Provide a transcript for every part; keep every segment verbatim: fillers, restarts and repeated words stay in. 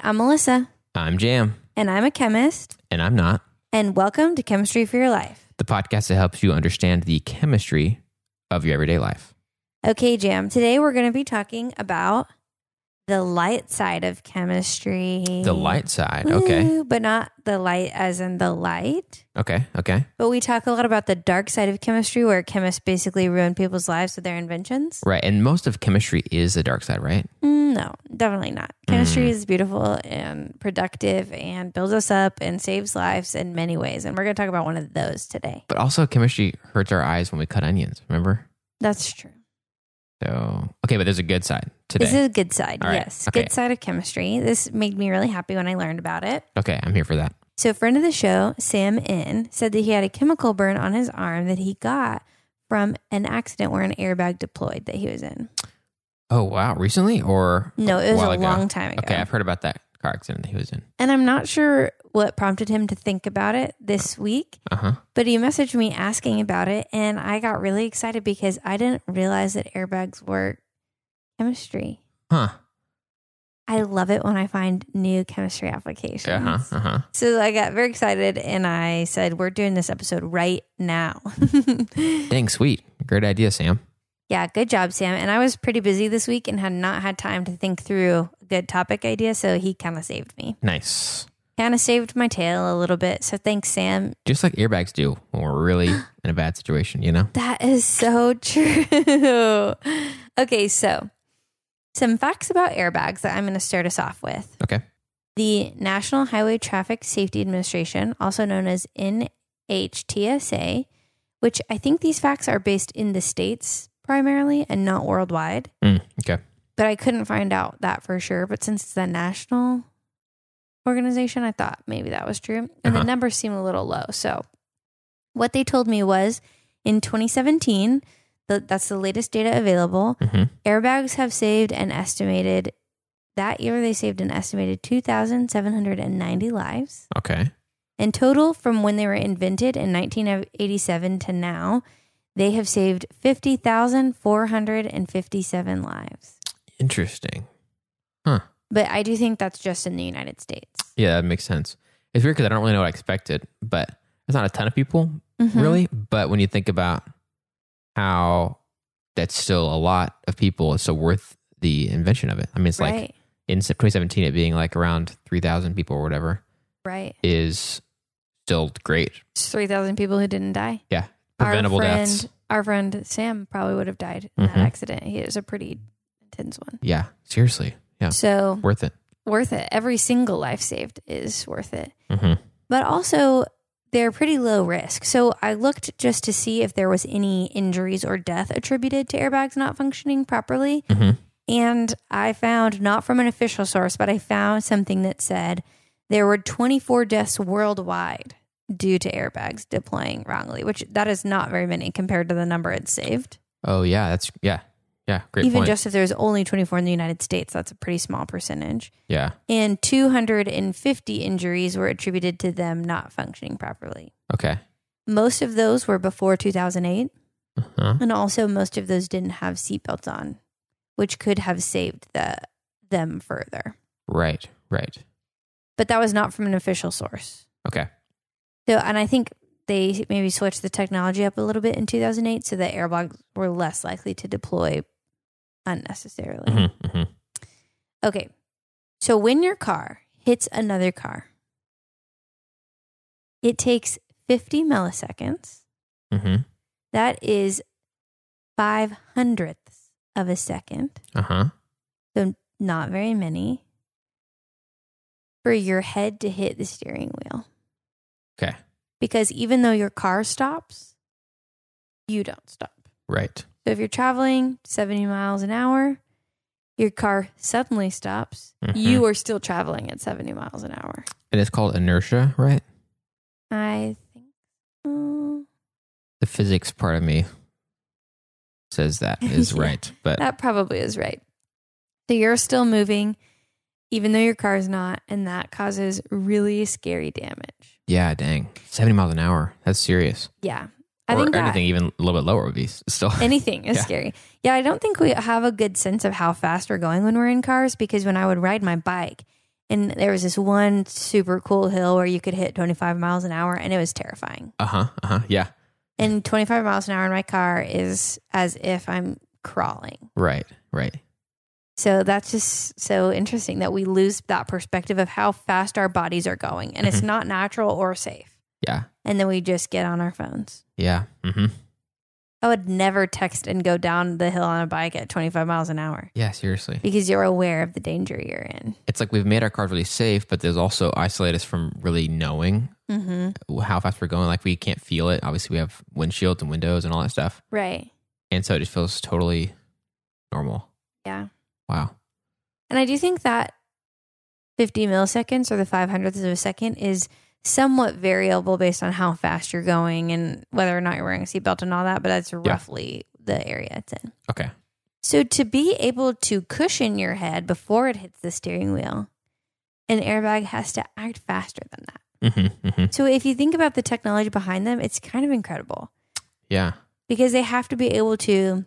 I'm Melissa. I'm Jam. And I'm a chemist. And I'm not. And welcome to Chemistry for Your Life, the podcast that helps you understand the chemistry of your everyday life. Okay, Jam. Today we're going to be talking about the light side of chemistry. The light side, okay. Woo, but not the light as in the light. Okay, okay. But we talk a lot about the dark side of chemistry where chemists basically ruin people's lives with their inventions. Right, and most of chemistry is the dark side, right? Mm, no, definitely not. Chemistry Mm. is beautiful and productive and builds us up and saves lives in many ways. And we're going to talk about one of those today. But also chemistry hurts our eyes when we cut onions, remember? That's true. So, okay, but there's a good side today. This is a good side, All right, yes. okay. Good side of chemistry. This made me really happy when I learned about it. Okay, I'm here for that. So a friend of the show, Sam N, said that he had a chemical burn on his arm that he got from an accident where an airbag deployed that he was in. Oh, wow. Recently or No, it was while a ago? long time ago. Okay, I've heard about that car accident that he was in. And I'm not sure what prompted him to think about it this week, Uh-huh. but he messaged me asking about it, and I got really excited because I didn't realize that airbags were chemistry. Huh. I love it when I find new chemistry applications. Uh-huh, uh-huh. So I got very excited and I said, we're doing this episode right now. Dang, sweet. Great idea, Sam. Yeah, good job, Sam. And I was pretty busy this week and had not had time to think through a good topic idea. So he kind of saved me. Nice. Kind of saved my tail a little bit. So thanks, Sam. Just like airbags do when we're really in a bad situation, you know? That is so true. Okay, so some facts about airbags that I'm going to start us off with. Okay. The National Highway Traffic Safety Administration, also known as N H T S A, which I think these facts are based in the States primarily and not worldwide. Mm, okay. But I couldn't find out that for sure. But since it's a national organization, I thought maybe that was true. And Uh-huh. the numbers seem a little low. So what they told me was in twenty seventeen, the, that's the latest data available, Mm-hmm. airbags have saved an estimated, that year they saved an estimated two thousand seven hundred ninety lives. Okay. In total, from when they were invented in nineteen eighty-seven to now, they have saved fifty thousand four hundred fifty-seven lives. Interesting. Huh. But I do think that's just in the United States. Yeah, that makes sense. It's weird because I don't really know what I expected, but it's not a ton of people, Mhm. really. But when you think about how that's still a lot of people, it's so worth the invention of it. I mean, it's like Right, in twenty seventeen, it being like around three thousand people or whatever right. is still great. It's three thousand people who didn't die. Yeah. Preventable our friend, deaths. Our friend Sam probably would have died in Mhm. that accident. He was a pretty intense one. Yeah. Seriously. Yeah. So Worth it. worth it. Every single life saved is worth it. Mm-hmm. But also, they're pretty low risk. So I looked just to see if there was any injuries or death attributed to airbags not functioning properly. Mm-hmm. And I found, not from an official source, but I found something that said there were twenty-four deaths worldwide due to airbags deploying wrongly, which that is not very many compared to the number it saved. Oh, yeah. That's, yeah. Yeah. Great Even point. just if there's only twenty-four in the United States, that's a pretty small percentage. yeah. And two hundred fifty injuries were attributed to them not functioning properly. Okay. Most of those were before two thousand eight. Uh-huh. And also most of those didn't have seatbelts on, which could have saved the them further. Right. Right. But that was not from an official source. Okay. So, and I think they maybe switched the technology up a little bit in two thousand eight so that airbags were less likely to deploy unnecessarily. Mm-hmm. Mm-hmm. Okay. So when your car hits another car, it takes fifty milliseconds. Mm-hmm. That is five hundredths of a second. Uh-huh. So not very many. For your head to hit the steering wheel. Okay. Because even though your car stops, you don't stop. Right. So if you're traveling seventy miles an hour, your car suddenly stops, Mhm. you are still traveling at seventy miles an hour. And it's called inertia, right? I think so. The physics part of me says that is Yeah. right. But That probably is right. So you're still moving, even though your car's not, and that causes really scary damage. yeah, dang. seventy miles an hour. That's serious. Yeah. I or think that anything even a little bit lower would be still. anything is Yeah. scary. Yeah, I don't think we have a good sense of how fast we're going when we're in cars, because when I would ride my bike And there was this one super cool hill where you could hit twenty-five miles an hour, and it was terrifying. Uh huh. Uh huh. Yeah. And twenty-five miles an hour in my car is as if I'm crawling. Right. Right. So that's just so interesting that we lose that perspective of how fast our bodies are going. And mm-hmm. it's not natural or safe. Yeah. And then we just get on our phones. Yeah. Mm-hmm. I would never text and go down the hill on a bike at twenty-five miles an hour. Yeah, seriously. Because you're aware of the danger you're in. It's like we've made our cars really safe, but there's also isolate us from really knowing mm-hmm. how fast we're going. Like we can't feel it. Obviously, we have windshields and windows and all that stuff. Right. And so it just feels totally normal. Yeah. Wow. And I do think that fifty milliseconds or the five hundredths of a second is somewhat variable based on how fast you're going and whether or not you're wearing a seatbelt and all that, but that's roughly yeah. the area it's in. Okay. So to be able to cushion your head before it hits the steering wheel, an airbag has to act faster than that. Mm-hmm, mm-hmm. So if you think about the technology behind them, it's kind of incredible. Yeah. Because they have to be able to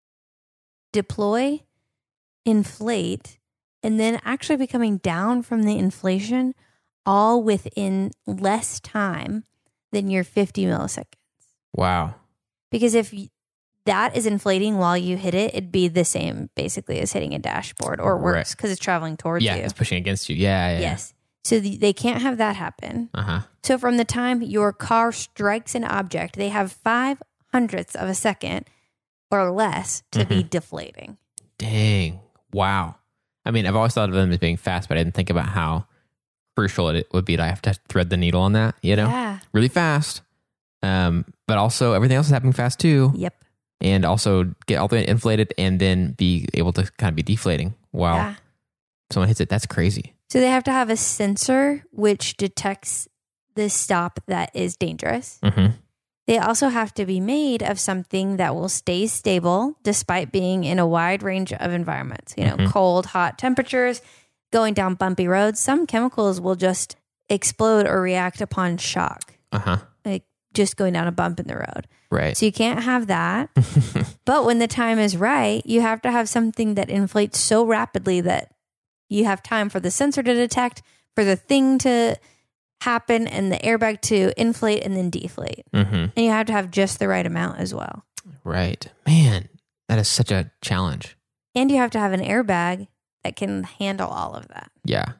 deploy, inflate, and then actually be coming down from the inflation all within less time than your fifty milliseconds. Wow. Because if that is inflating while you hit it, it'd be the same basically as hitting a dashboard or worse because right. it's traveling towards yeah, you. Yeah, it's pushing against you. Yeah, yeah. Yes. So the, they can't have that happen. Uh-huh. So from the time your car strikes an object, they have five hundredths of a second or less to mm-hmm. be deflating. Dang. Wow. I mean, I've always thought of them as being fast, but I didn't think about how crucial it would be to have to thread the needle on that, you know? Yeah. Really fast. Um, but also everything else is happening fast too. Yep. And also get all the way inflated and then be able to kind of be deflating while yeah. someone hits it. That's crazy. So they have to have a sensor which detects the stop that is dangerous. Mm-hmm. They also have to be made of something that will stay stable despite being in a wide range of environments. You know, mm-hmm. cold, hot temperatures, going down bumpy roads. Some chemicals will just explode or react upon shock. Uh-huh. Like just going down a bump in the road. Right. So you can't have that. But when the time is right, you have to have something that inflates so rapidly that you have time for the sensor to detect, for the thing to happen, and the airbag to inflate and then deflate. Mm-hmm. And you have to have just the right amount as well. Right. Man, that is such a challenge. And you have to have an airbag that can handle all of that. Yeah.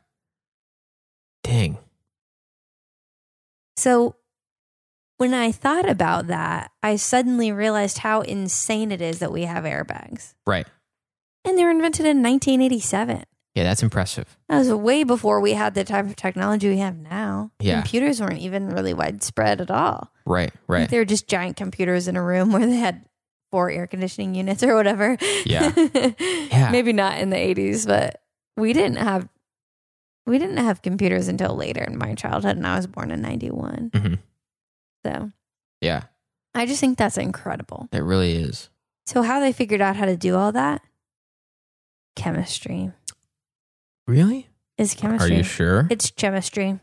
Dang. So when I thought about that, I suddenly realized how insane it is that we have airbags. Right. And they were invented in nineteen eighty-seven. Yeah, that's impressive. That was way before we had the type of technology we have now. Yeah. Computers weren't even really widespread at all. Right, right. They were just giant computers in a room where they had four air conditioning units or whatever. Yeah. Yeah. Maybe not in the eighties, but we didn't have we didn't have computers until later in my childhood, and I was born in ninety-one. Mm-hmm. So, yeah. I just think that's incredible. It really is. So how they figured out how to do all that? Chemistry. Really? Is chemistry. Are you sure? It's chemistry.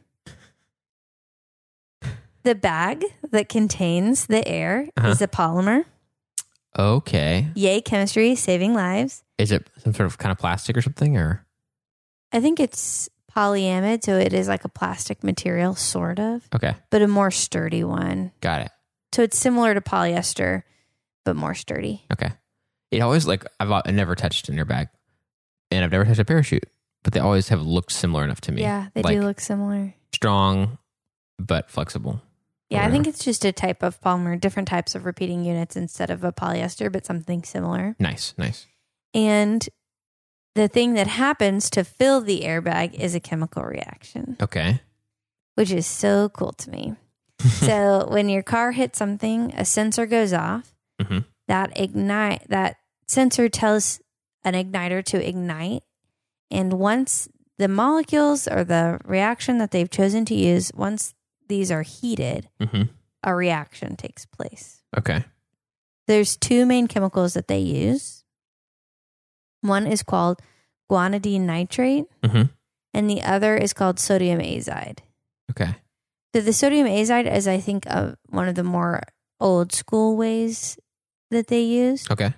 The bag that contains the air uh-huh. is a polymer. Okay. Yay, chemistry, saving lives. Is it some sort of kind of plastic or something, or? I think it's polyamide, so it is like a plastic material, sort of. Okay. But a more sturdy one. Got it. So it's similar to polyester, but more sturdy. Okay. It always, like, I've, I've never touched an airbag, and I've never touched a parachute, but they always have looked similar enough to me. Yeah, they like, do look similar. Strong, but flexible. Yeah, I think it's just a type of polymer, different types of repeating units instead of a polyester, but something similar. Nice, nice. And the thing that happens to fill the airbag is a chemical reaction. Okay. Which is so cool to me. So when your car hits something, a sensor goes off. Mm-hmm. That ignite that sensor tells an igniter to ignite. And once the molecules or the reaction that they've chosen to use, once these are heated, mm-hmm. a reaction takes place. Okay. There's two main chemicals that they use. One is called guanidine nitrate, mm-hmm. and the other is called sodium azide. Okay. So the sodium azide is, I think, uh, one of the more old school ways that they use. Okay.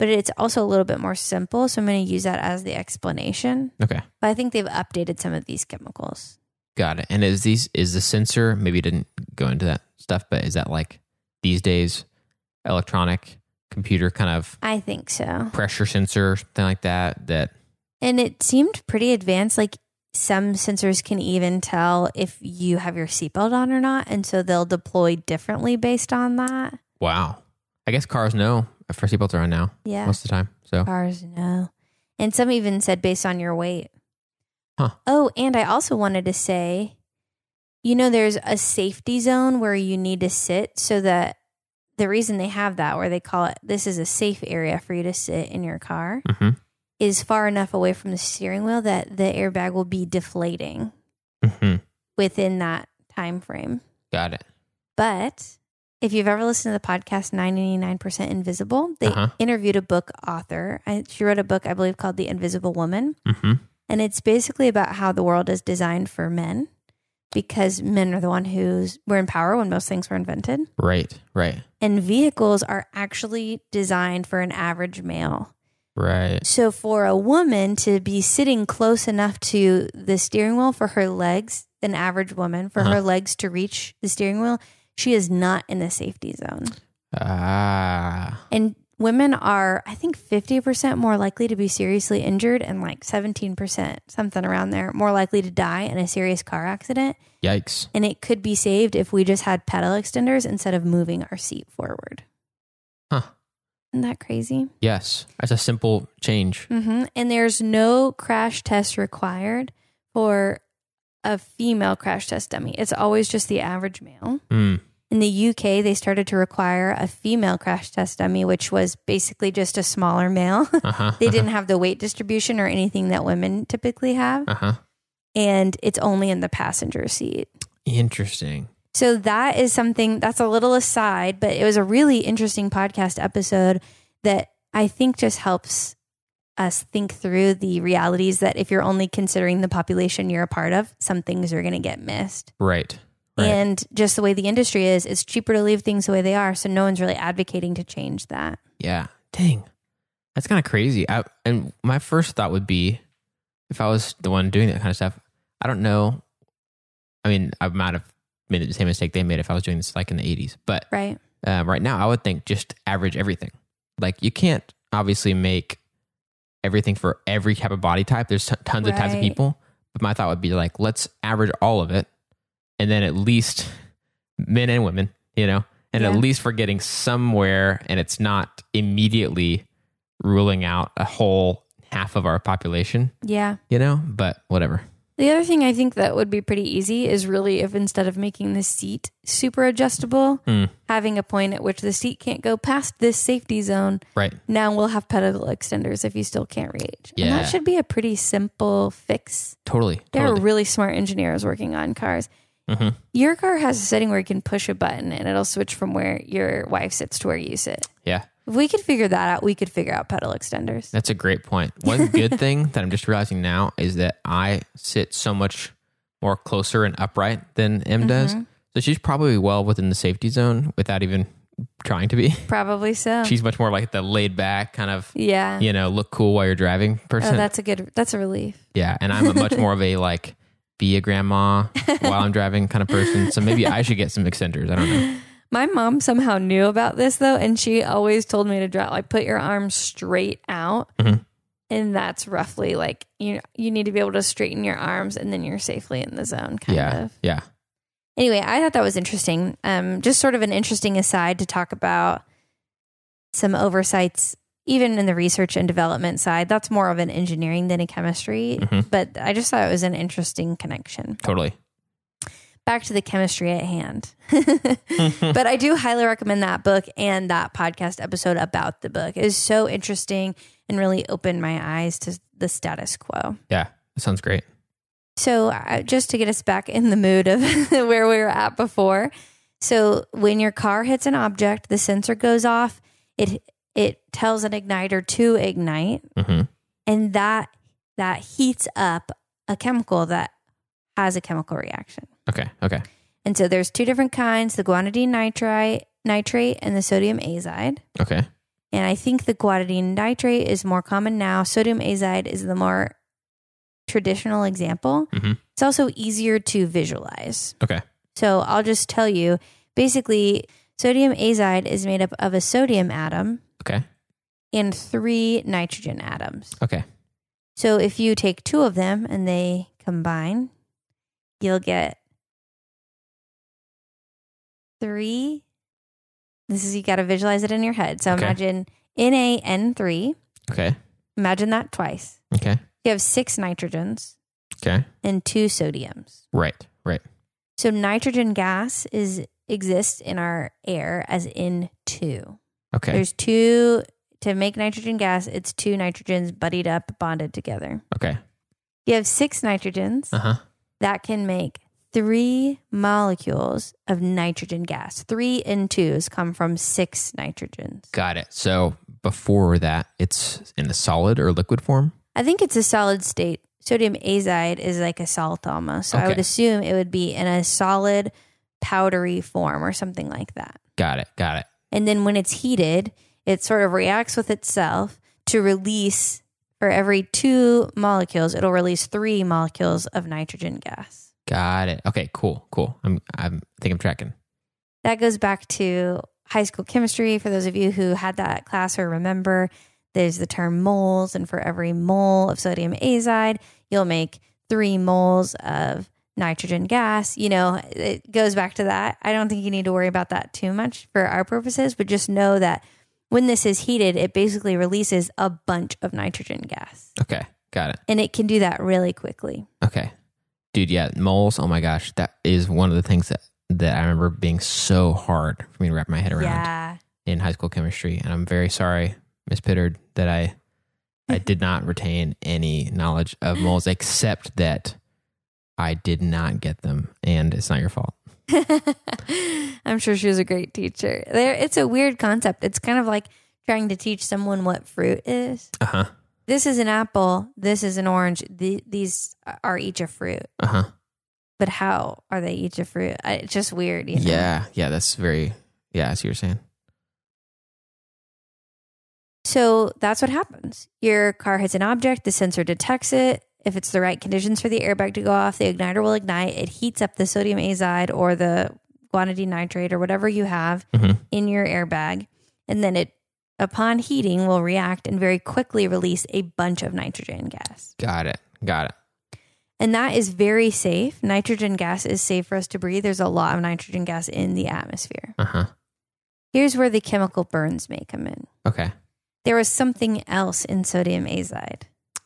but it's also a little bit more simple. So I'm going to use that as the explanation. Okay. But I think they've updated some of these chemicals. Got it. And is these is the sensor, maybe you didn't go into that stuff, but is that like these days electronic computer kind of I think so. pressure sensor, something like that? That And it seemed pretty advanced. Like some sensors can even tell if you have your seatbelt on or not. And so they'll deploy differently based on that. wow. I guess cars know if our seatbelts are on now. Yeah. Most of the time. So Cars, no. And some even said based on your weight. Huh. Oh, and I also wanted to say, you know, there's a safety zone where you need to sit so that the reason they have that, where they call it, this is a safe area for you to sit in your car, mm-hmm. is far enough away from the steering wheel that the airbag will be deflating Mm-hmm. within that time frame. Got it. But if you've ever listened to the podcast ninety-nine percent Invisible, they Uh-huh. interviewed a book author. I, she wrote a book, I believe, called The Invisible Woman. Mm-hmm. And it's basically about how the world is designed for men, because men are the one who's were in power when most things were invented. Right. Right. And vehicles are actually designed for an average male. Right. So for a woman to be sitting close enough to the steering wheel for her legs, an average woman, for Uh-huh. her legs to reach the steering wheel, she is not in the safety zone. Ah. And women are, I think, fifty percent more likely to be seriously injured and like seventeen percent, something around there, more likely to die in a serious car accident. Yikes. And it could be saved if we just had pedal extenders instead of moving our seat forward. Huh. Isn't that crazy? Yes. That's a simple change. Mm-hmm. And there's no crash test required for a female crash test dummy. It's always just the average male. Mm. In the U K, they started to require a female crash test dummy, which was basically just a smaller male. Uh-huh. They didn't have the weight distribution or anything that women typically have. Uh-huh. And it's only in the passenger seat. Interesting. So that is something that's a little aside, but it was a really interesting podcast episode that I think just helps us think through the realities that if you're only considering the population you're a part of, some things are going to get missed. Right. Right. And just the way the industry is, it's cheaper to leave things the way they are. So no one's really advocating to change that. Yeah. Dang. That's kind of crazy. I, and my first thought would be, if I was the one doing that kind of stuff, I don't know. I mean, I might have made the same mistake they made if I was doing this like in the eighties. But Right. um, right now, I would think just average everything. Like you can't obviously make everything for every type of body type. There's t- tons of types of Right. people. But my thought would be like, let's average all of it. And then at least men and women, you know, and Yeah. at least we're getting somewhere and it's not immediately ruling out a whole half of our population, Yeah. you know, but whatever. The other thing I think that would be pretty easy is really if instead of making the seat super adjustable, Mm. having a point at which the seat can't go past this safety zone. Right. Now we'll have pedal extenders if you still can't reach. And Yeah. that should be a pretty simple fix. Totally. There totally. are really smart engineers working on cars. Mm-hmm. Your car has a setting where you can push a button and it'll switch from where your wife sits to where you sit. Yeah. If we could figure that out, we could figure out pedal extenders. That's a great point. One good thing that I'm just realizing now is that I sit so much more closer and upright than M does. Mm-hmm. So she's probably well within the safety zone without even trying to be. Probably so. She's much more like the laid back kind of, yeah. you know, look cool while you're driving person. Oh, that's a good, that's a relief. Yeah. And I'm a much more of a like, be a grandma while I'm driving kind of person. So maybe I should get some extenders. I don't know. My mom somehow knew about this though, and she always told me to drive like put your arms straight out, Mhm. and that's roughly like you you need to be able to straighten your arms, and then you're safely in the zone. Kind yeah. of. Yeah. Anyway, I thought that was interesting. Um, just sort of an interesting aside to talk about some oversights, even in the research and development side. That's more of an engineering than a chemistry, Mhm. but I just thought it was an interesting connection. Totally. Back to the chemistry at hand. But I do highly recommend that book and that podcast episode about the book. It is so interesting and really opened my eyes to the status quo. Yeah. That sounds great. So uh, just to get us back in the mood of where we were at before. So when your car hits an object, the sensor goes off. It it tells an igniter to ignite, Mm-hmm. and that that heats up a chemical that has a chemical reaction. Okay. Okay. And so there's two different kinds, the guanidine nitrite, nitrate and the sodium azide. Okay. And I think the guanidine nitrate is more common now. Sodium azide is the more traditional example. Mm-hmm. It's also easier to visualize. Okay. So I'll just tell you, basically, sodium azide is made up of a sodium atom Okay. and three nitrogen atoms. Okay. So if you take two of them and they combine, you'll get three. This is, you got to visualize it in your head. So Okay. imagine N A N three. Okay. Imagine that twice. Okay. You have six nitrogens Okay. and two sodiums. Right. Right. So nitrogen gas is exists in our air as N two. Okay. There's two, to make nitrogen gas, it's two nitrogens buddied up, bonded together. Okay. You have six nitrogens. Uh-huh. That can make three molecules of nitrogen gas. Three N twos come from six nitrogens. Got it. So before that, it's in a solid or liquid form? I think it's a solid state. Sodium azide is like a salt almost. So I Okay. would assume it would be in a solid, powdery form or something like that. Got it. Got it. And then when it's heated, it sort of reacts with itself to release, for every two molecules, it'll release three molecules of nitrogen gas. Got it. Okay, cool. Cool. I'm I'm I think I'm tracking. That goes back to high school chemistry. For those of you who had that class or remember, there's the term moles. And for every mole of sodium azide, you'll make three moles of nitrogen gas. You know, it goes back to that. I don't think you need to worry about that too much for our purposes, but just know that when this is heated, it basically releases a bunch of nitrogen gas. Okay. Got it. And it can do that really quickly. Okay. Dude, yeah, moles, oh my gosh, that is one of the things that, that I remember being so hard for me to wrap my head around Yeah. in high school chemistry. And I'm very sorry, Miss Pittard, that I I did not retain any knowledge of moles except that I did not get them. And it's not your fault. I'm sure she was a great teacher. There, it's a weird concept. It's kind of like trying to teach someone what fruit is. Uh-huh. This is an apple. This is an orange. The, these are each a fruit. Uh-huh. But how are they each a fruit? I- It's just weird. You know? Yeah. Yeah, that's very, yeah, I see what you're saying. So that's what happens. Your car hits an object. The sensor detects it. If it's the right conditions for the airbag to go off, the igniter will ignite. It heats up the sodium azide or the guanidine nitrate or whatever you have Mm-hmm. in your airbag. And then it, upon heating, will react and very quickly release a bunch of nitrogen gas. Got it. Got it. And that is very safe. Nitrogen gas is safe for us to breathe. There's a lot of nitrogen gas in the atmosphere. Uh-huh. Here's where the chemical burns may come in. Okay. There was something else in sodium azide.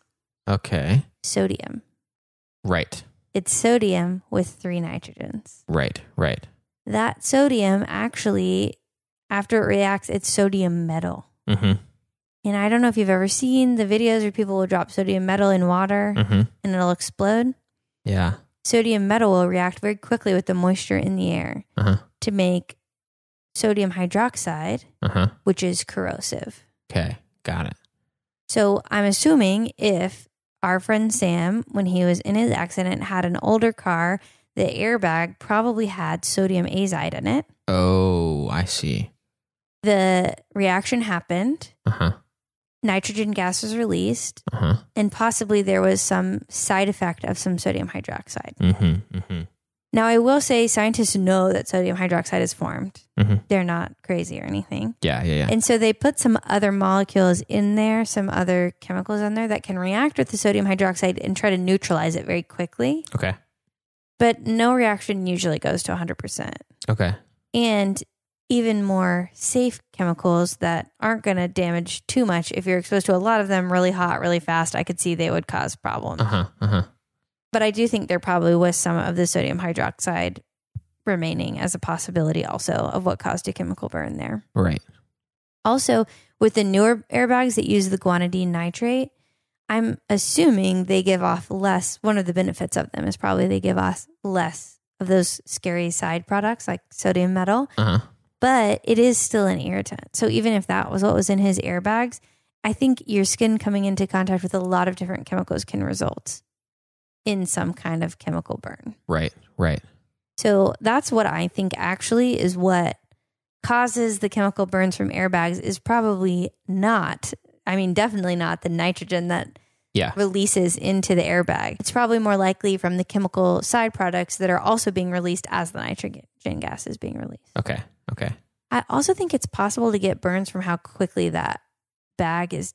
Okay. Sodium. Right. It's sodium with three nitrogens. Right. Right. That sodium actually, after it reacts, it's sodium metal. Mm-hmm. And I don't know if you've ever seen the videos where people will drop sodium metal in water Mm-hmm. and it'll explode. Yeah. Sodium metal will react very quickly with the moisture in the air Uh-huh. to make sodium hydroxide, Uh-huh. which is corrosive. Okay. Got it. So I'm assuming if our friend Sam, when he was in his accident, had an older car, the airbag probably had sodium azide in it. Oh, I see. The reaction happened. Uh-huh. Nitrogen gas was released, Uh-huh. and possibly there was some side effect of some sodium hydroxide. Mm-hmm. Mm-hmm. Now, I will say scientists know that sodium hydroxide is formed. Mm-hmm. They're not crazy or anything. Yeah, yeah, yeah. And so they put some other molecules in there, some other chemicals in there that can react with the sodium hydroxide and try to neutralize it very quickly. Okay. But no reaction usually goes to one hundred percent. Okay. And even more safe chemicals that aren't going to damage too much. If you're exposed to a lot of them really hot, really fast, I could see they would cause problems. Uh-huh. Uh-huh. But I do think there probably was some of the sodium hydroxide remaining as a possibility also of what caused a chemical burn there. Right. Also, with the newer airbags that use the guanidine nitrate, I'm assuming they give off less. One of the benefits of them is probably they give off less of those scary side products like sodium metal, Uh-huh. but it is still an irritant. So even if that was what was in his airbags, I think your skin coming into contact with a lot of different chemicals can result in some kind of chemical burn. Right. Right. So that's what I think actually is what causes the chemical burns from airbags is probably not, I mean, definitely not the nitrogen that Yeah. releases into the airbag. It's probably more likely from the chemical side products that are also being released as the nitrogen gas is being released. Okay. Okay. I also think it's possible to get burns from how quickly that bag is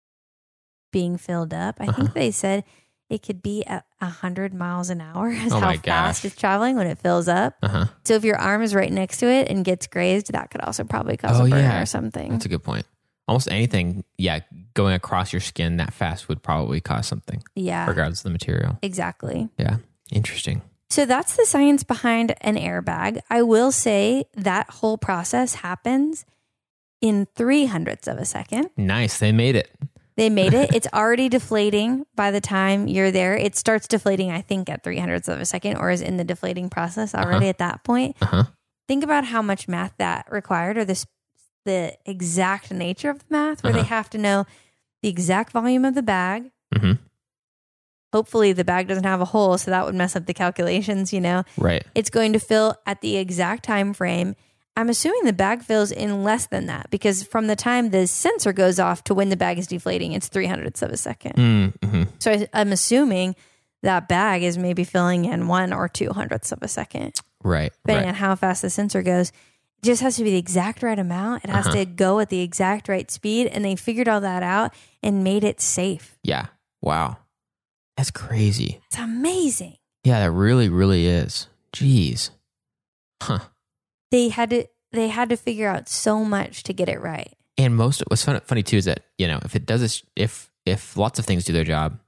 being filled up. I Uh-huh. think they said it could be at one hundred miles an hour is Oh how my fast gosh. it's traveling when it fills up. Uh-huh. So if your arm is right next to it and gets grazed, that could also probably cause Oh, a burn yeah. or something. That's a good point. Almost anything, yeah, going across your skin that fast would probably cause something, Yeah, regardless of the material. exactly. Yeah. Interesting. So that's the science behind an airbag. I will say that whole process happens in three hundredths of a second. Nice. They made it. They made it. It's already deflating by the time you're there. It starts deflating, I think, at three hundredths of a second or is in the deflating process already Uh-huh. at that point. Uh-huh. Think about how much math that required or this, the exact nature of the math where Uh-huh. they have to know the exact volume of the bag. Mm-hmm. Hopefully the bag doesn't have a hole, so that would mess up the calculations, you know. Right. It's going to fill at the exact time frame. I'm assuming the bag fills in less than that because from the time the sensor goes off to when the bag is deflating, it's three hundredths of a second. Mm-hmm. So I, I'm assuming that bag is maybe filling in one or two hundredths of a second, Right. depending Right. on how fast the sensor goes. It just has to be the exact right amount. It has Uh-huh. to go at the exact right speed. And they figured all that out and made it safe. Yeah. Wow. That's crazy. It's amazing. Yeah, that really, really is. Jeez. Huh. They had to they had to figure out so much to get it right. And most what's fun, funny too is that, you know, if it does this, if if lots of things do their job,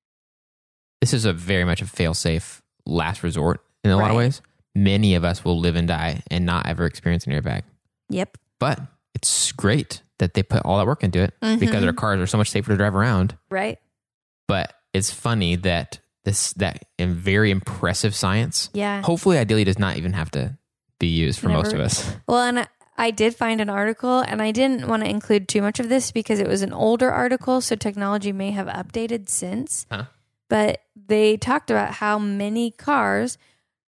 this is a very much a fail safe last resort in a lot of Right. ways. Many of us will live and die and not ever experience an airbag. Yep. But it's great that they put all that work into it because Mhm. our cars are so much safer to drive around. Right. But it's funny that this that in very impressive science, Yeah. hopefully ideally does not even have to be used for most of Never- us. Well, and I- I did find an article, and I didn't want to include too much of this because it was an older article, so technology may have updated since. Huh? But they talked about how many cars,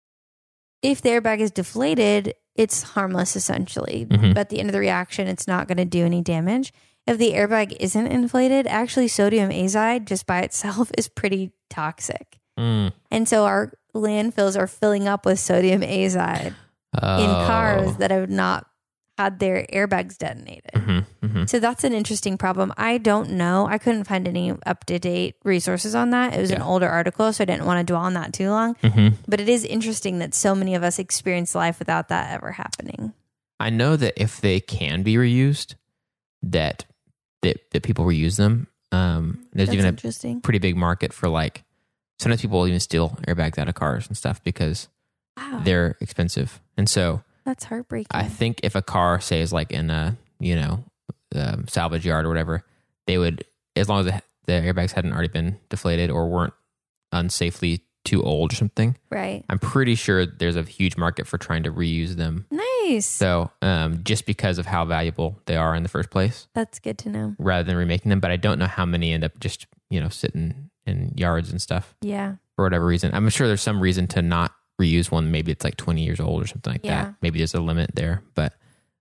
if the airbag is deflated, it's harmless essentially. Mhm. But at the end of the reaction, it's not going to do any damage. If the airbag isn't inflated, actually sodium azide just by itself is pretty toxic. Mm. And so our landfills are filling up with sodium azide in cars Oh. that have not had their airbags detonated. Mhm, mhm. So that's an interesting problem. I don't know. I couldn't find any up to date resources on that. It was an Yeah. older article, so I didn't want to dwell on that too long. Mhm. But it is interesting that so many of us experience life without that ever happening. I know that if they can be reused, that that, that people reuse them. Um, there's That's even a interesting. pretty big market for like sometimes people will even steal airbags out of cars and stuff because Wow, they're expensive. And so that's heartbreaking. I think if a car, say, is like in a you know um, salvage yard or whatever, they would, as long as the, the airbags hadn't already been deflated or weren't unsafely too old or something, right. I'm pretty sure there's a huge market for trying to reuse them. Nice. So um, just because of how valuable they are in the first place, That's good to know. rather than remaking them. But I don't know how many end up just you know sitting in yards and stuff Yeah. for whatever reason. I'm sure there's some reason to not reuse one. Maybe it's like twenty years old or something like Yeah. that. Maybe there's a limit there. But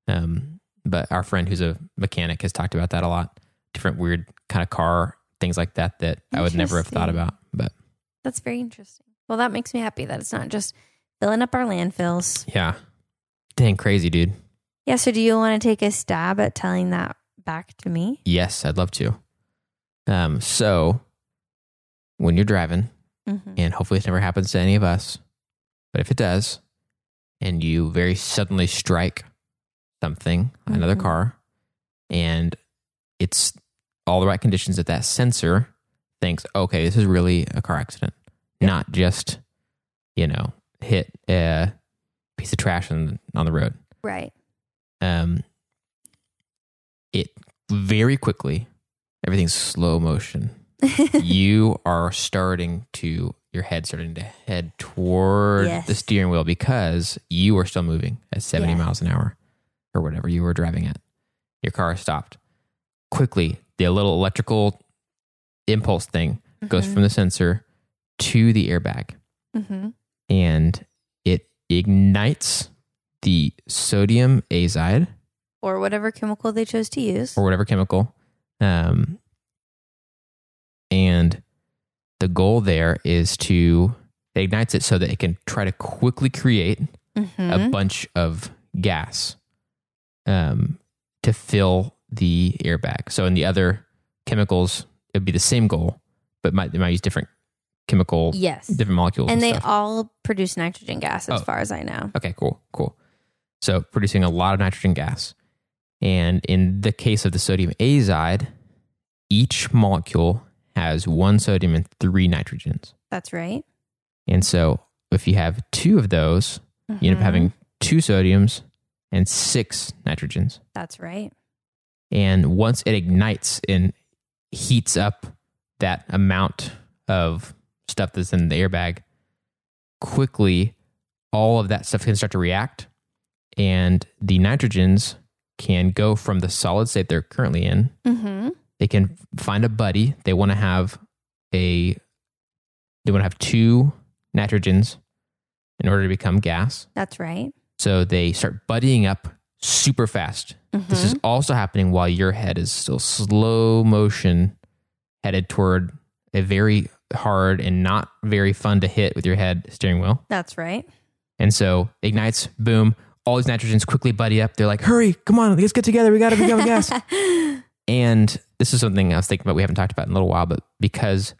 um, but our friend who's a mechanic has talked about that a lot. Different weird kind of car things like that that I would never have thought Interesting. about. But That's very interesting. Well, that makes me happy that it's not just filling up our landfills. yeah, dang crazy, dude. Yeah. So, do you want to take a stab at telling that back to me? Yes, I'd love to. Um, so when you're driving, Mm-hmm. and hopefully it never happens to any of us, but if it does, and you very suddenly strike something, another Mhm. car, and it's all the right conditions that that sensor thinks, okay, this is really a car accident, not just, you know, hit a piece of trash on, on the road. Right. Um, it very quickly, everything's slow motion. You are starting to, your head starting to head toward Yes. the steering wheel because you are still moving at seventy Yeah. miles an hour or whatever you were driving at. Your car stopped. Quickly, the little electrical impulse thing goes Mhm. from the sensor to the airbag Mm-hmm. and it ignites the sodium azide or whatever chemical they chose to use. or whatever chemical. Um, and the goal there is to, it ignites it so that it can try to quickly create Mm-hmm. a bunch of gas um, to fill the airbag. So in the other chemicals, it'd be the same goal, but might, they might use different chemical, Yes. different molecules. And And they stuff. all produce nitrogen gas, as Oh. far as I know. Okay, cool, cool. So producing a lot of nitrogen gas. And in the case of the sodium azide, each molecule has one sodium and three nitrogens. That's right. And so if you have two of those, you end up Mhm. having two sodiums and six nitrogens. That's right. And once it ignites and heats up that amount of stuff that's in the airbag, quickly all of that stuff can start to react. And the nitrogens can go from the solid state they're currently in. Mm-hmm. They can find a buddy. They want to have a, they want to have two nitrogens in order to become gas. That's right. So they start buddying up super fast. Mm-hmm. This is also happening while your head is still slow motion headed toward a very hard and not very fun to hit with your head steering wheel. That's right. And so ignites, boom, all these nitrogens quickly buddy up. They're like, hurry, come on, let's get together. We got to become gas. And this is something I was thinking about, we haven't talked about in a little while, but because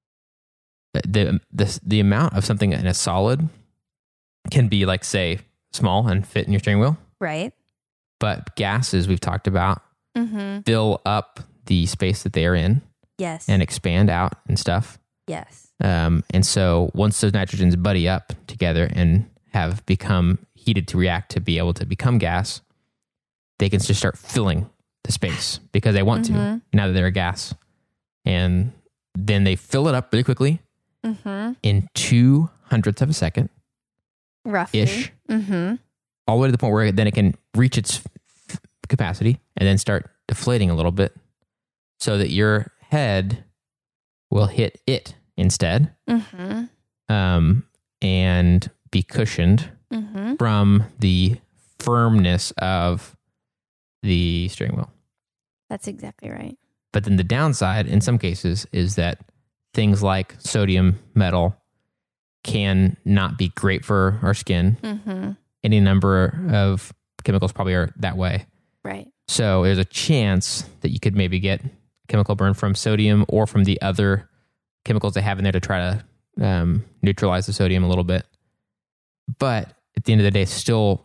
the the, the amount of something in a solid can be like, say, small and fit in your steering wheel. Right. But gases we've talked about Mm-hmm. fill up the space that they are in Yes. and expand out and stuff. yes. Um, and so once those nitrogens buddy up together and have become heated to react to be able to become gas, they can just start filling the space because they want Mhm. to now that they're a gas. And then they fill it up really quickly Mm-hmm. in two hundredths of a second Roughly. ish, Mm-hmm. all the way to the point where then it can reach its f- capacity and then start deflating a little bit so that your head will hit it instead Mm-hmm. um, and be cushioned Mm-hmm. from the firmness of the steering wheel. That's exactly right. But then the downside in some cases is that things like sodium, metal can not be great for our skin. Mm-hmm. Any number of chemicals probably are that way. Right. So there's a chance that you could maybe get chemical burn from sodium or from the other chemicals they have in there to try to um, neutralize the sodium a little bit. But at the end of the day, still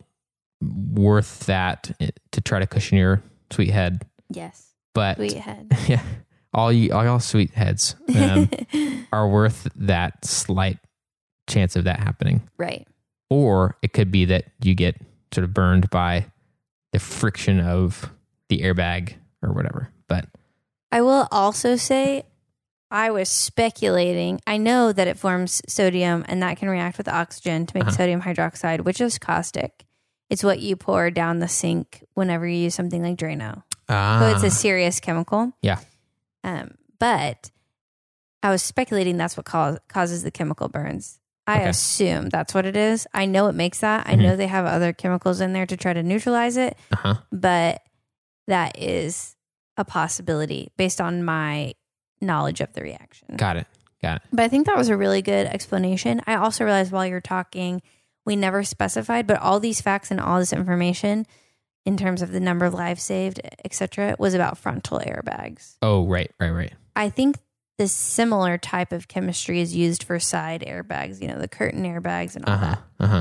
worth that to try to cushion your sweet head. Yes. But Sweet head. yeah, all you, all y'all sweet heads um, are worth that slight chance of that happening. Right. Or it could be that you get sort of burned by the friction of the airbag or whatever. But I will also say I was speculating. I know that it forms sodium and that can react with oxygen to make Uh-huh. sodium hydroxide, which is caustic. It's what you pour down the sink whenever you use something like Drano. ah, So it's a serious chemical. Yeah. Um, but I was speculating that's what cause, causes the chemical burns. I Okay. assume that's what it is. I know it makes that. I Mhm. know they have other chemicals in there to try to neutralize it, uh-huh. but that is a possibility based on my knowledge of the reaction. Got it. Got it. But I think that was a really good explanation. I also realized while you're talking, we never specified, but all these facts and all this information in terms of the number of lives saved, et cetera, was about frontal airbags. Oh, right, right, right. I think this similar type of chemistry is used for side airbags, you know, the curtain airbags and all Uh-huh. that. Uh-huh.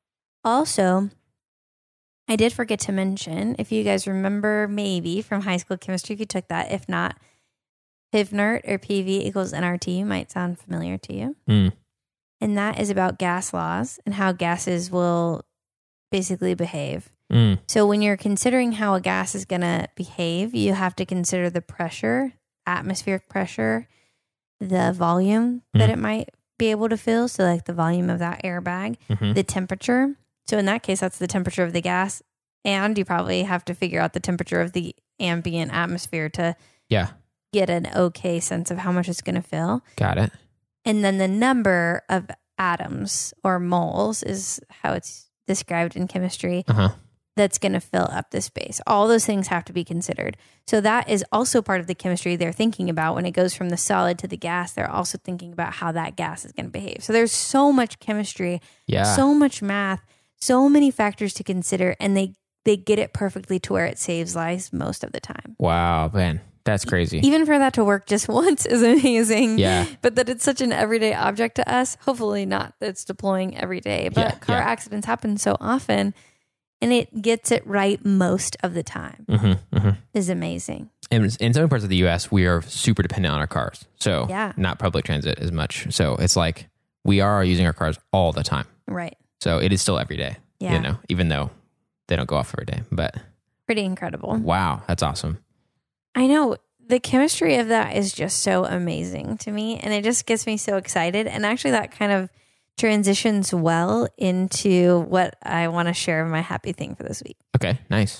Also, I did forget to mention, if you guys remember maybe from high school chemistry, if you took that, if not, P V N R T or P V equals N R T might sound familiar to you. Mm. And that is about gas laws and how gases will basically behave. Mm. So when you're considering how a gas is going to behave, you have to consider the pressure, atmospheric pressure, the volume that Mhm. it might be able to fill. So like the volume of that airbag, Mm-hmm. the temperature. So in that case, that's the temperature of the gas. And you probably have to figure out the temperature of the ambient atmosphere to Yeah. get an okay sense of how much it's going to fill. Got it. And then the number of atoms or moles is how it's described in chemistry Uh-huh. that's going to fill up the space. All those things have to be considered. So that is also part of the chemistry they're thinking about when it goes from the solid to the gas. They're also thinking about how that gas is going to behave. So there's so much chemistry, Yeah. so much math, so many factors to consider, and they they get it perfectly to where it saves lives most of the time. Wow, man. That's crazy. Even for that to work just once is amazing. Yeah. But that it's such an everyday object to us, hopefully not that it's deploying every day. But Yeah, car yeah. accidents happen so often, and it gets it right most of the time Mm-hmm, mm-hmm. is amazing. And in some parts of the U S, we are super dependent on our cars. So Yeah. not public transit as much. So it's like we are using our cars all the time. Right. So it is still every day, Yeah. you know, even though they don't go off every day. But Pretty incredible. wow, that's awesome. I know. The chemistry of that is just so amazing to me. And it just gets me so excited. And actually, that kind of transitions well into what I want to share my happy thing for this week. Okay, nice.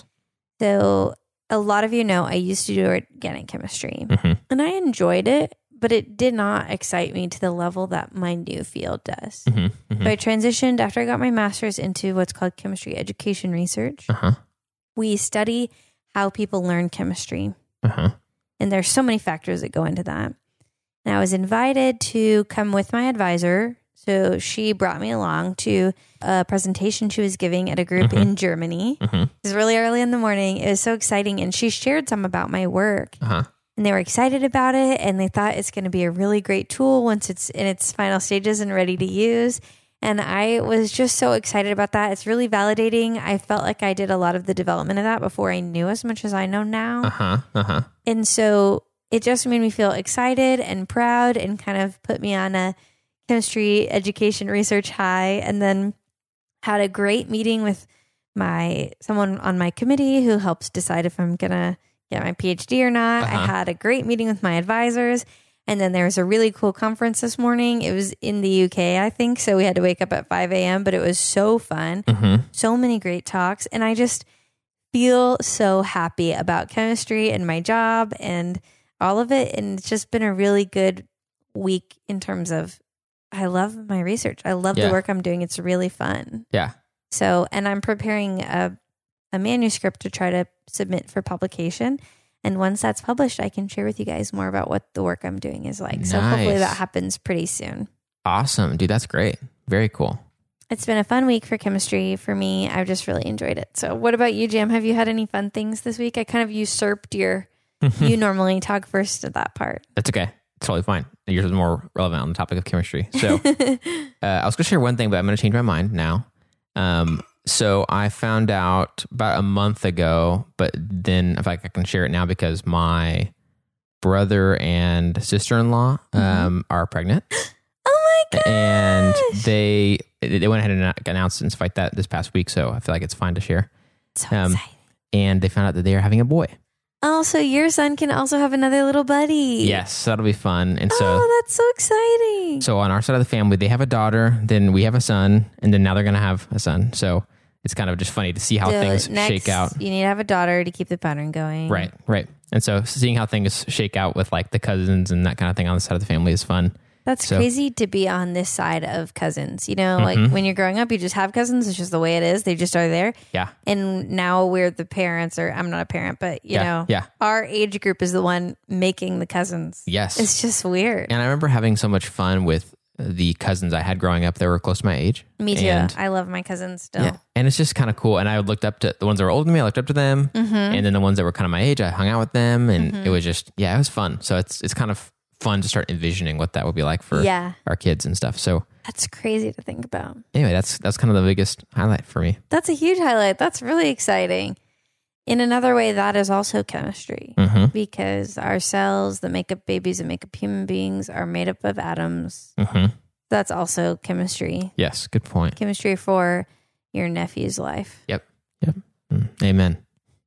So, a lot of you know I used to do organic chemistry, Mm-hmm. and I enjoyed it, but it did not excite me to the level that my new field does. Mm-hmm, mm-hmm. So, I transitioned after I got my master's into what's called chemistry education research. Uh-huh. We study how people learn chemistry. Uh-huh. And there's so many factors that go into that. And I was invited to come with my advisor. So she brought me along to a presentation she was giving at a group Mhm. in Germany. Mm-hmm. It was really early in the morning. It was so exciting. And she shared some about my work. Uh-huh. And they were excited about it. And they thought it's going to be a really great tool once it's in its final stages and ready to use. And I was just so excited about that. It's really validating. I felt like I did a lot of the development of that before I knew as much as I know now. Uh-huh. Uh-huh. And so it just made me feel excited and proud and kind of put me on a chemistry education research high. And then had a great meeting with my someone on my committee who helps decide if I'm going to get my PhD or not. Uh-huh. I had a great meeting with my advisors. And then there was a really cool conference this morning. It was in the U K, I think. So we had to wake up at five a.m., but it was so fun. Mm-hmm. So many great talks. And I just feel so happy about chemistry and my job and all of it. And it's just been a really good week in terms of, I love my research. I love Yeah. the work I'm doing. It's really fun. Yeah. So, and I'm preparing a, a manuscript to try to submit for publication. And once that's published, I can share with you guys more about what the work I'm doing is like. So hopefully Nice. that happens pretty soon. Awesome. Dude, that's great. Very cool. It's been a fun week for chemistry for me. I've just really enjoyed it. So what about you, Jam? Have you had any fun things this week? I kind of usurped your, you normally talk first at that part. That's okay. It's totally fine. Yours is more relevant on the topic of chemistry. So uh, I was going to share one thing, but I'm going to change my mind now. Um, so I found out about a month ago, but then if I can share it now because my brother and sister-in-law um, are pregnant. Oh my gosh. And they they went ahead and announced and stuff like that this past week. So I feel like it's fine to share. So Um, exciting. And they found out that they are having a boy. Oh, so your son can also have another little buddy. Yes, that'll be fun. And so Oh, that's so exciting. So on our side of the family, they have a daughter, then we have a son, and then now they're going to have a son. So it's kind of just funny to see how So things next, shake out. You need to have a daughter to keep the pattern going. Right, right. And so seeing how things shake out with like the cousins and that kind of thing on the side of the family is fun. That's So- crazy to be on this side of cousins. You know, Mhm. like when you're growing up, you just have cousins. It's just the way it is. They just are there. Yeah. And now we're the parents, or I'm not a parent, but you Yeah, know, yeah. our age group is the one making the cousins. Yes. It's just weird. And I remember having so much fun with the cousins I had growing up that were close to my age. Me too. And, I love my cousins still. yeah. And it's just kind of cool. And I looked up to the ones that were older than me. I looked up to them. Mm-hmm. And then the ones that were kind of my age, I hung out with them. And Mhm. it was just, yeah, it was fun. So it's it's kind of fun to start envisioning what that would be like for Yeah. our kids and stuff. So That's crazy to think about. anyway, that's that's kind of the biggest highlight for me. That's a huge highlight. That's really exciting. In another way, that is also chemistry Mm-hmm. because our cells that make up babies and make up human beings are made up of atoms. Mm-hmm. That's also chemistry. Yes, good point. Chemistry for your nephew's life. Mm, amen.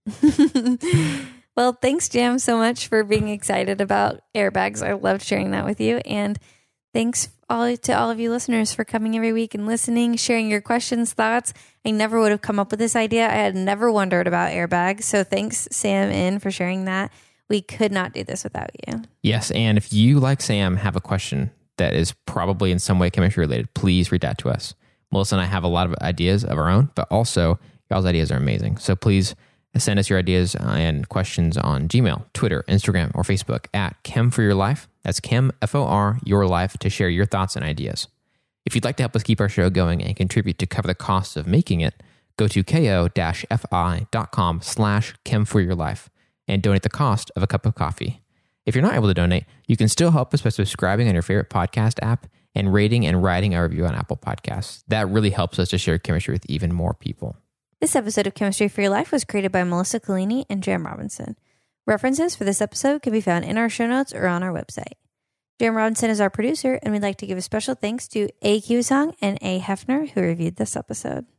Well, thanks, Jam, so much for being excited about airbags. I loved sharing that with you. And thanks all to all of you listeners for coming every week and listening, sharing your questions, thoughts. I never would have come up with this idea. I had never wondered about airbags. So thanks, Sam, in for sharing that. We could not do this without you. Yes, and if you, like Sam, have a question that is probably in some way chemistry related, please reach out to us. Melissa and I have a lot of ideas of our own, but also y'all's ideas are amazing. So please send us your ideas and questions on Gmail, Twitter, Instagram, or Facebook at Chem for Your Life. That's Chem, F O R, Your Life, to share your thoughts and ideas. If you'd like to help us keep our show going and contribute to cover the costs of making it, go to ko-fi.com slash Chem for Your Life and donate the cost of a cup of coffee. If you're not able to donate, you can still help us by subscribing on your favorite podcast app and rating and writing a review on Apple Podcasts. That really helps us to share chemistry with even more people. This episode of Chemistry for Your Life was created by Melissa Collini and Jem Robinson. References for this episode can be found in our show notes or on our website. Jem Robinson is our producer, and we'd like to give a special thanks to A. Q Song and A. Hefner, who reviewed this episode.